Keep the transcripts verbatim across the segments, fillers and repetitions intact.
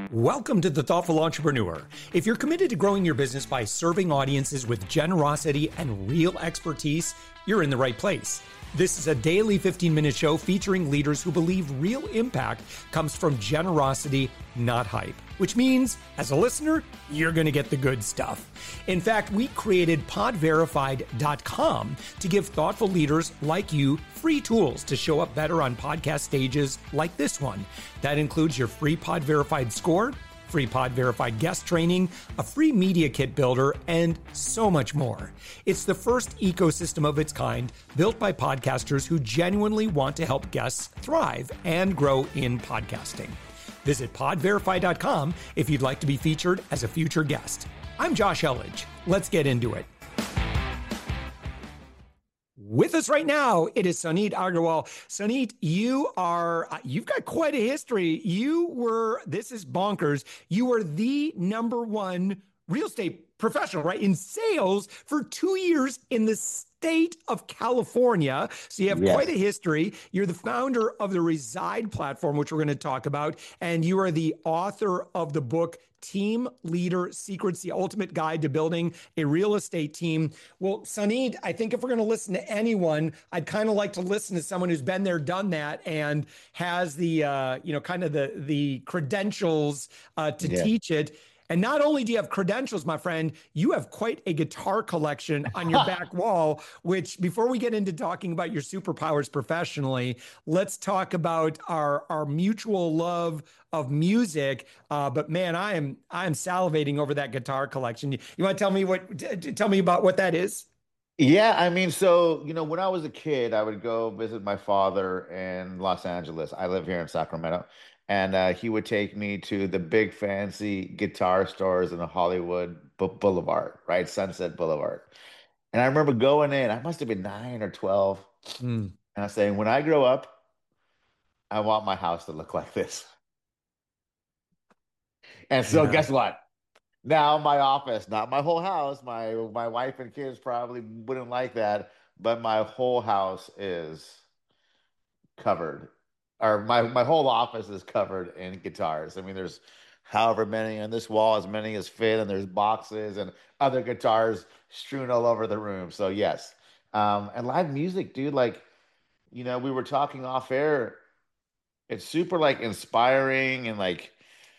Welcome to The Thoughtful Entrepreneur. If you're committed to growing your business by serving audiences with generosity and real expertise, you're in the right place. This is a daily fifteen-minute show featuring leaders who believe real impact comes from generosity, not hype. Which means, as a listener, you're going to get the good stuff. In fact, we created pod verified dot com to give thoughtful leaders like you free tools to show up better on podcast stages like this one. That includes your free Pod Verified score, free Pod Verified guest training, a free media kit builder, and so much more. It's the first ecosystem of its kind built by podcasters who genuinely want to help guests thrive and grow in podcasting. Visit pod verify dot com if you'd like to be featured as a future guest. I'm Josh Elledge. Let's get into it. With us right now, it is Sunit Aggarwal. Sunit, you are, you've got quite a history. You were, this is bonkers, you were the number one real estate professional, right, in sales for two years in the state of California. So you have Yes. quite a history. You're the founder of the Reside platform, which we're going to talk about. And you are the author of the book, Team Leader Secrets, the ultimate guide to building a real estate team. Well, Sunit, I think if we're going to listen to anyone, I'd kind of like to listen to someone who's been there, done that, and has the, uh, you know, kind of the, the credentials uh, to Yeah. teach it. And not only do you have credentials, my friend, you have quite a guitar collection on your back wall, which before we get into talking about your superpowers professionally, let's talk about our, our mutual love of music. Uh, but man, I am I am salivating over that guitar collection. You, you want to tell me what t- t- tell me about what that is? Yeah, I mean, so, you know, when I was a kid, I would go visit my father in Los Angeles. I live here in Sacramento. And uh, he would take me to the big fancy guitar stores in the Hollywood B Boulevard, right? Sunset Boulevard. And I remember going in, I must have been nine or twelve. Mm, And I was saying, when I grow up, I want my house to look like this. And so yeah. guess what? Now my office, not my whole house. My my wife and kids probably wouldn't like that, but my whole house is covered, or my my whole office is covered in guitars. I mean, there's however many on this wall, as many as fit, and there's boxes and other guitars strewn all over the room. So yes, um, and live music, dude. Like, you know, we were talking off air. It's super like inspiring and like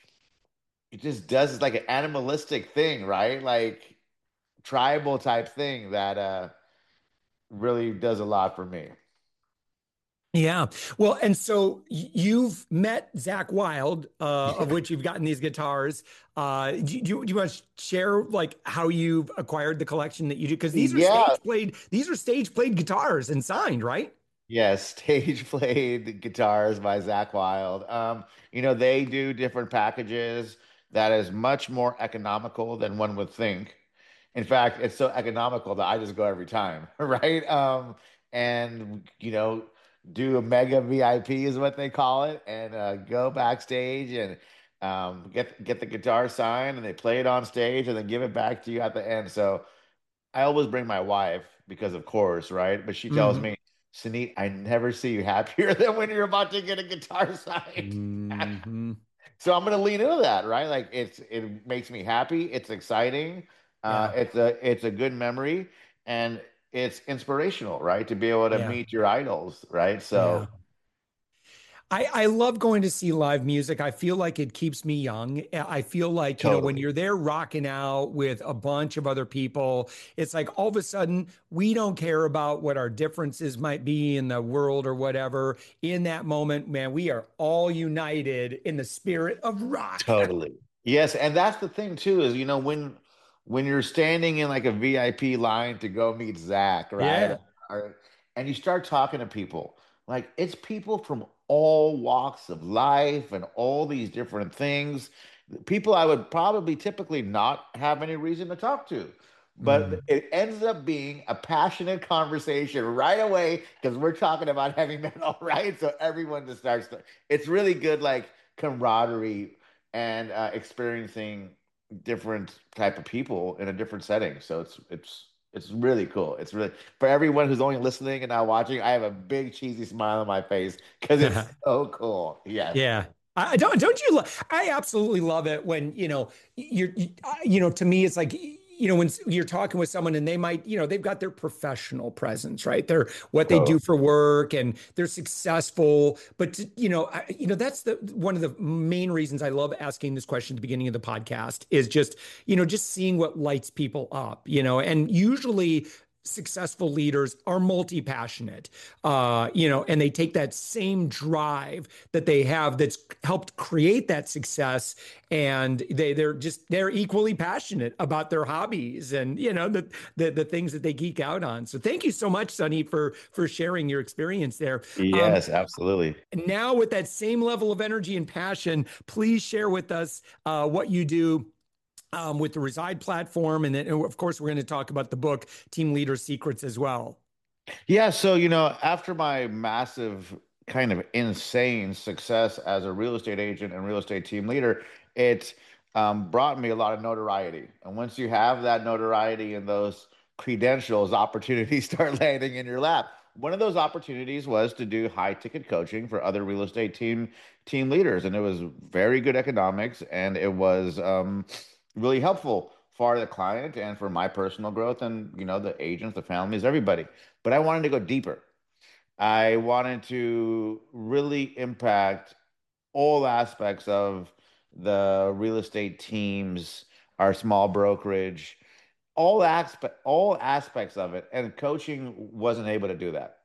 it just does it's like an animalistic thing, right? Like tribal type thing that uh really does a lot for me. Yeah. Well, and so y- you've met Zach Wild, uh, of which you've gotten these guitars. Uh, do, you- do, you- do you want to share like how you've acquired the collection that you do? Because these are Yeah, stage played, these are stage played guitars and signed, right? yes, stage played guitars by Zach Wild. Um, you know, they do different packages that is much more economical than one would think. In fact, it's so economical that I just go every time, right? Um, and you know, do a mega V I P is what they call it, and uh, go backstage and um, get get the guitar signed, and they play it on stage, and then give it back to you at the end. So I always bring my wife because, of course, right? But she tells Hmm. me, Sunit, I never see you happier than when you're about to get a guitar signed. Hmm. So I'm going to lean into that, right? Like it's it makes me happy. It's exciting. Uh, Yeah. it's a it's a good memory, and it's inspirational, right? To be able to Yeah. meet your idols, right? Yeah. So I, I love going to see live music. I feel like it keeps me young. I feel like, you know, when totally, you're there rocking out with a bunch of other people, it's like all of a sudden we don't care about what our differences might be in the world or whatever. In that moment, man, we are all united in the spirit of rock. totally. Yes, and that's the thing too, is you know when when you're standing in like a V I P line to go meet Zach, right? Yeah. Or, and you start talking to people, like it's people from all walks of life and all these different things. People I would probably typically not have any reason to talk to. But Mm. it ends up being a passionate conversation right away because we're talking about heavy metal, right? So everyone just starts to, it's really good, like camaraderie and uh, experiencing different type of people in a different setting. So it's it's it's really cool. It's really for everyone who's only listening and not watching. I have a big cheesy smile on my face because it's so cool. Yes. Yeah. I don't don't you lo- I absolutely love it when, you know, you're you, I- you know, to me it's like, you know, when s- you're talking with someone and they might, you know, they've got their professional presence, right? They're what they do So for work and they're successful, but to- you know, I, you know, that's the one of the main reasons I love asking this question at the beginning of the podcast is just, you know, just seeing what lights people up, you know, and usually successful leaders are multi-passionate, uh, you know, and they take that same drive that they have that's helped create that success, and they they're just they're equally passionate about their hobbies and, you know, the the, the things that they geek out on. So thank you so much, Sonny, for for sharing your experience there. Um, yes, absolutely. Now, with that same level of energy and passion, please share with us uh, what you do um, with the Reside platform. And then, of course, we're going to talk about the book, Team Leader Secrets, as well. Yeah, so you know, after my massive kind of insane success as a real estate agent and real estate team leader, it um, brought me a lot of notoriety. And once you have that notoriety and those credentials, opportunities start landing in your lap. One of those opportunities was to do high ticket coaching for other real estate team team leaders, and it was very good economics, and it was um, really helpful for the client and for my personal growth, and you know, the agents, the families, everybody. But I wanted to go deeper. I wanted to really impact all aspects of the real estate teams, our small brokerage, all aspect, all aspects of it. And coaching wasn't able to do that.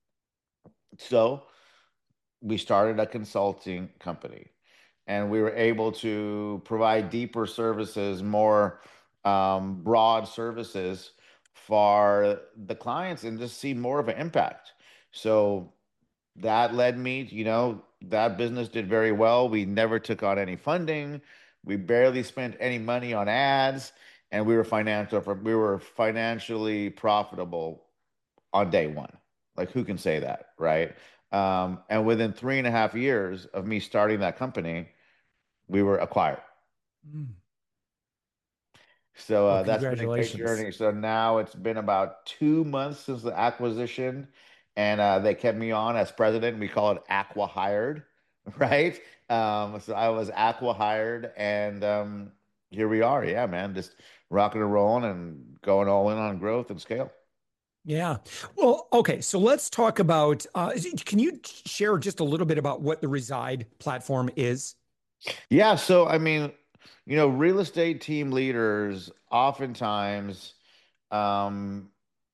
So we started a consulting company, and we were able to provide deeper services, more um, broad services for the clients, and just see more of an impact. So that led me, you know, that business did very well. We never took on any funding. We barely spent any money on ads, and we were financial we were financially profitable on day one. Like, who can say that, right? Um, and within three and a half years of me starting that company, we were acquired. Mm. So Well, uh, that's been a great congratulations. journey. So now it's been about two months since the acquisition, and uh, they kept me on as president. We call it Aqua Hired, right? Um, so I was Aqua Hired, and um, here we are. Yeah, man, just rocking and rolling and going all in on growth and scale. Yeah. Well, okay. So let's talk about, uh, can you share just a little bit about what the Reside platform is? Yeah, so I mean, you know, real estate team leaders oftentimes um,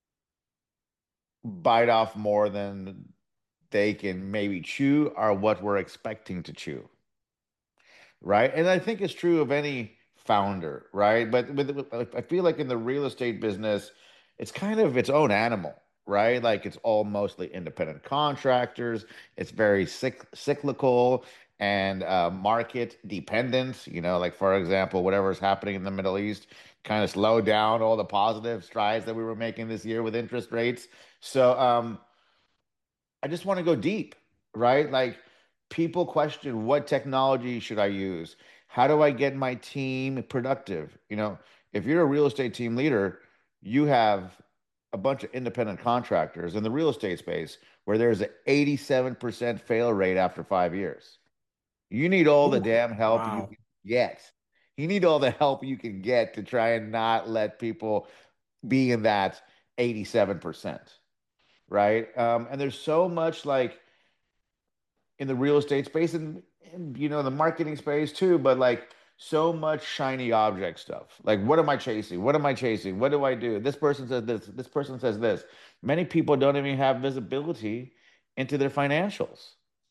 bite off more than they can maybe chew, or what we're expecting to chew, right? And I think it's true of any founder, right? But with, I feel like in the real estate business, it's kind of its own animal, right? Like, it's all mostly independent contractors. It's very cyc cyclical and uh, market dependent. You know, like, for example, whatever's happening in the Middle East kind of slowed down all the positive strides that we were making this year with interest rates. So, um, I just want to go deep, right? Like, people question, what technology should I use? How do I get my team productive? You know, if you're a real estate team leader, you have a bunch of independent contractors in the real estate space where there's an eighty-seven percent fail rate after five years. You need all the Ooh, damn help you wow. can get. You need all the help you can get to try and not let people be in that eighty-seven percent, right? Um, and there's so much, like, in the real estate space, and, and you know, the marketing space too, but like, so much shiny object stuff. Like, what am I chasing? What am I chasing? What do I do? This person says this, this person says this. Many people don't even have visibility into their financials,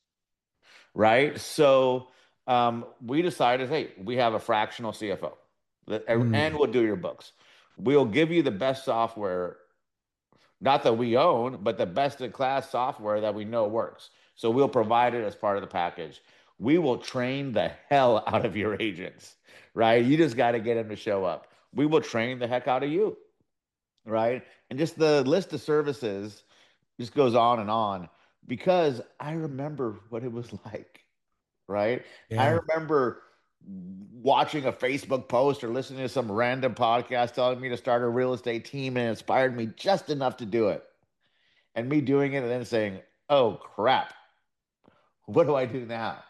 right? So um, we decided, hey, we have a fractional C F O, and Mm. we'll do your books. We'll give you the best software, not that we own, but the best in class software that we know works. So we'll provide it as part of the package. We will train the hell out of your agents, right? You just got to get them to show up. We will train the heck out of you, right? And just the list of services just goes on and on, because I remember what it was like, right? I Yeah. remember watching a Facebook post or listening to some random podcast telling me to start a real estate team, and it inspired me just enough to do it, and me doing it and then saying, "Oh crap, what do I do now?"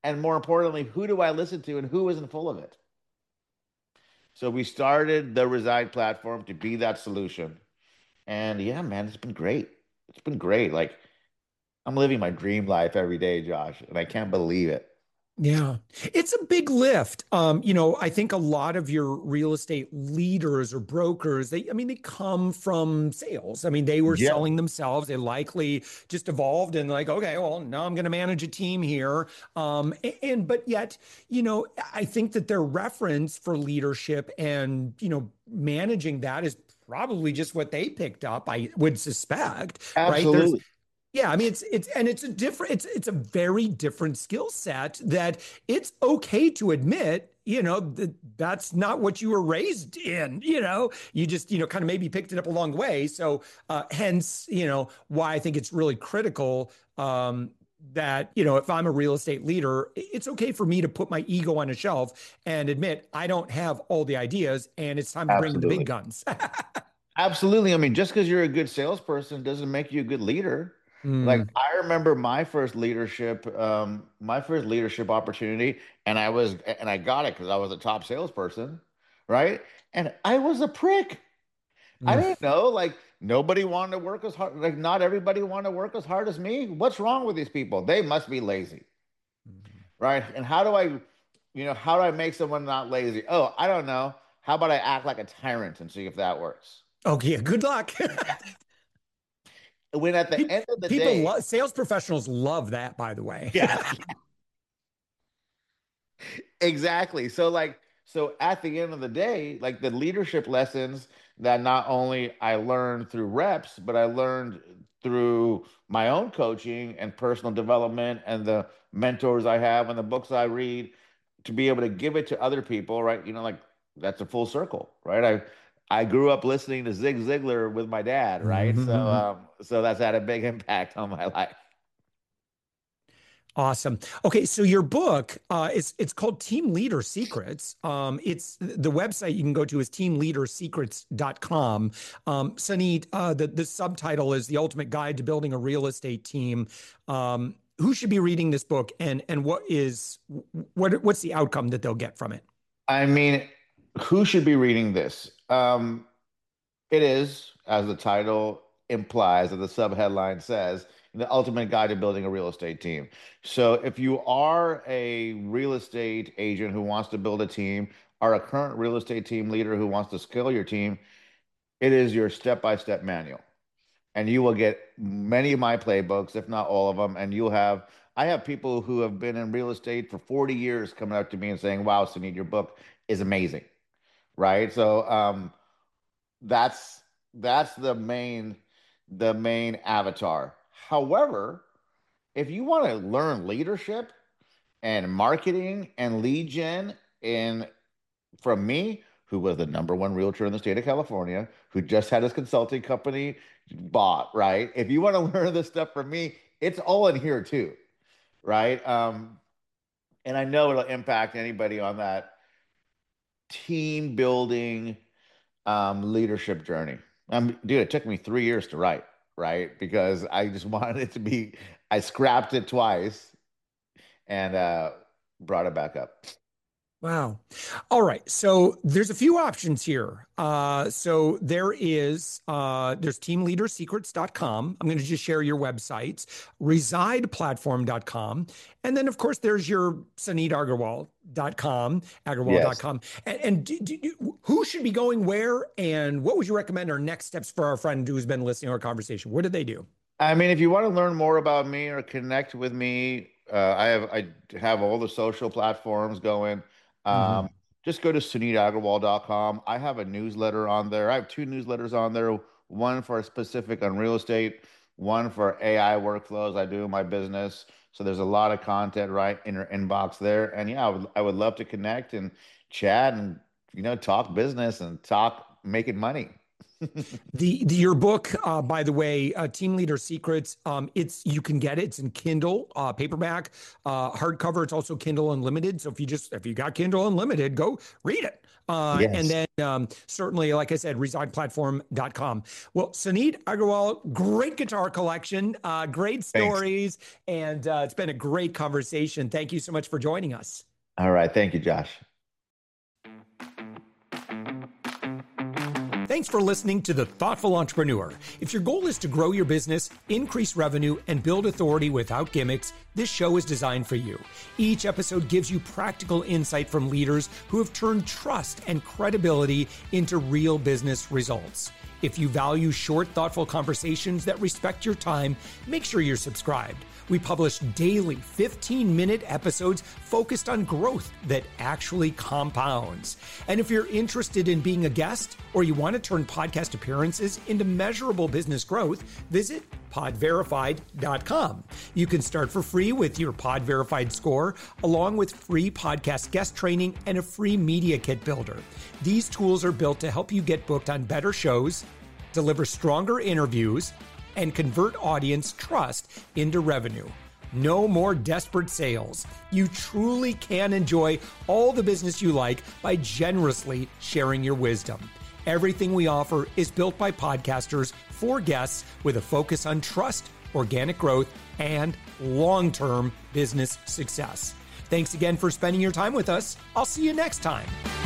And more importantly, who do I listen to and who isn't full of it? So we started the Reside platform to be that solution. And yeah, man, it's been great. It's been great. Like I'm living my dream life every day, Josh, and I can't believe it. Yeah, it's a big lift. Um, you know, I think a lot of your real estate leaders or brokers, they, I mean, they come from sales. I mean, they were Yeah, selling themselves. They likely just evolved and like, okay, well, now I'm going to manage a team here. Um, a- and, but yet, you know, I think that their reference for leadership and, you know, managing that is probably just what they picked up, I would suspect, right? There's, absolutely. yeah, I mean it's it's and it's a different it's it's a very different skill set that it's okay to admit, you know, that that's not what you were raised in, you know. You just, you know, kind of maybe picked it up along the way. So uh hence, you know, why I think it's really critical um that, you know, if I'm a real estate leader, it's okay for me to put my ego on a shelf and admit I don't have all the ideas and it's time to bring in the big Absolutely. guns. Absolutely. I mean, just because you're a good salesperson doesn't make you a good leader. Like Mm, I remember my first leadership, um, my first leadership opportunity, and I was and I got it because I was a top salesperson, right? And I was a prick. I mm. didn't know, like nobody wanted to work as hard, like not everybody wanted to work as hard as me. What's wrong with these people? They must be lazy, right? And how do I, you know, how do I make someone not lazy? Oh, I don't know. How about I act like a tyrant and see if that works? Okay, good luck. When at the Pe- end of the People day, love sales professionals love that, by the way. yeah, exactly. So like, so at the end of the day, like the leadership lessons that not only I learned through reps, but I learned through my own coaching and personal development and the mentors I have and the books I read to be able to give it to other people, right? You know, like that's a full circle, right? I I grew up listening to Zig Ziglar with my dad, right? So Mhm. um so that's had a big impact on my life. Awesome. Okay, so your book uh, is it's called Team Leader Secrets. Um, it's the website you can go to is team leader secrets dot com. Um, Sunny, uh, the the subtitle is The Ultimate Guide to Building a Real Estate Team. Um, who should be reading this book, and and what is what what's the outcome that they'll get from it? I mean, who should be reading this? Um, it is, as the title implies, or the subheadline says, the ultimate guide to building a real estate team. So if you are a real estate agent who wants to build a team, or a current real estate team leader who wants to scale your team, it is your step-by-step manual. And you will get many of my playbooks, if not all of them, and you'll have I have people who have been in real estate for forty years coming up to me and saying, "Wow, Sunil, your book is amazing." Right? So um that's that's the main the main avatar. However, if you want to learn leadership and marketing and lead gen and from me, who was the number one realtor in the state of California, who just had his consulting company bought, right? If you want to learn this stuff from me, it's all in here too, right? Um, and I know it'll impact anybody on that team building um, leadership journey. Um, dude, it took me three years to write, right? Because I just wanted it to be, I scrapped it twice and uh, brought it back up. Wow. All right. So there's a few options here. Uh, so there is uh, there's team leader secrets dot com. I'm going to just share your websites, reside platform dot com. And then, of course, there's your sanit agarwal dot com, agarwal dot Yes. com. And, and do, do you- who should be going where? And what would you recommend are next steps for our friend who's been listening to our conversation? What did they do? I mean, if you want to learn more about me or connect with me, uh, I have I have all the social platforms going. Um, Mhm. just go to sunit agarwal dot com. I have a newsletter on there. I have two newsletters on there, one for specific on real estate, one for A I workflows I do in my business. So there's a lot of content right in your inbox there. And yeah, I would I would love to connect and chat and you know talk business and talk making money. the, the your book, uh, by the way, uh, Team Leader Secrets. Um, it's you can get it. It's in Kindle, uh, paperback, uh, hardcover. It's also Kindle Unlimited. So if you just if you got Kindle Unlimited, go read it. Uh, Yes. And then um, certainly, like I said, resign platform dot com. Well, Suneet Agarwal, great guitar collection, uh, great stories, Thanks. and uh, it's been a great conversation. Thank you so much for joining us. All right. Thank you, Josh. Thanks for listening to The Thoughtful Entrepreneur. If your goal is to grow your business, increase revenue, and build authority without gimmicks, this show is designed for you. Each episode gives you practical insight from leaders who have turned trust and credibility into real business results. If you value short, thoughtful conversations that respect your time, make sure you're subscribed. We publish daily fifteen-minute episodes focused on growth that actually compounds. And if you're interested in being a guest or you want to turn podcast appearances into measurable business growth, visit pod verified dot com. You can start for free with your Pod Verified score, along with free podcast guest training and a free media kit builder. These tools are built to help you get booked on better shows, deliver stronger interviews, and convert audience trust into revenue. No more desperate sales. You truly can enjoy all the business you like by generously sharing your wisdom. Everything we offer is built by podcasters for guests with a focus on trust, organic growth, and long-term business success. Thanks again for spending your time with us. I'll see you next time.